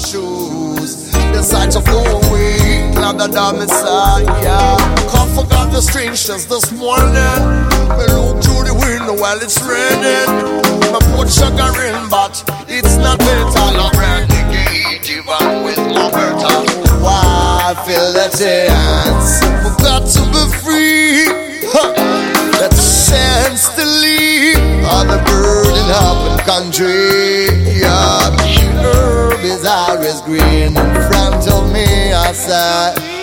shoes. Decide to go away, glad that I'm Messiah. Can't forget the strangeness this morning. We look through the window while it's raining. My put sugar in, but it's not better. I'm renegade even with my better. Why feel the chance? Forgot to be free. That chance to leave on the burden up in country. Yeah, the herb is always green in front of me, I said.